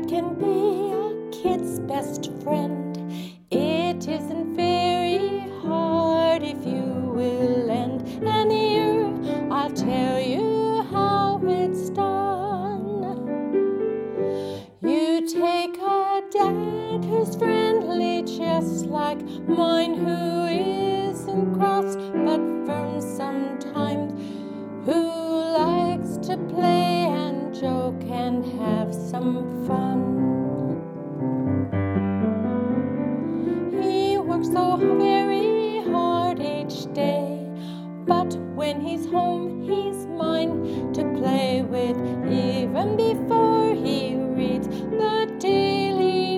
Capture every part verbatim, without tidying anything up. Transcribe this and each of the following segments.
can be a kid's best friend. It isn't very hard if you will lend an ear. I'll tell you how it's done. You take a dad who's friendly just like mine, who isn't cross but firm sometimes, who likes to play and joke and have some fun. He works so very hard each day, but when he's home he's mine to play with, even before he reads the daily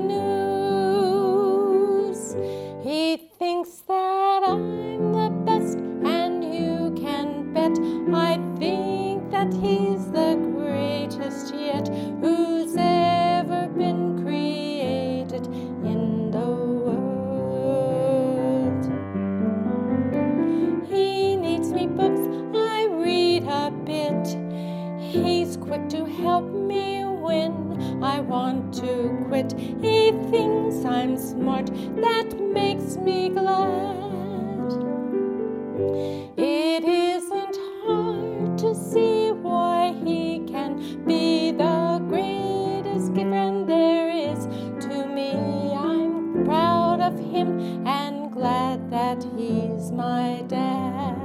news. He thinks that I'm the best, and you can bet I think that he's the greatest yet who's ever been created in the world. He needs me books, I read a bit. He's quick to help me when I want to quit. He thinks I'm smart, that makes me glad. It isn't hard to see why he can be the greatest friend there is to me. I'm proud of him and glad that he's my dad.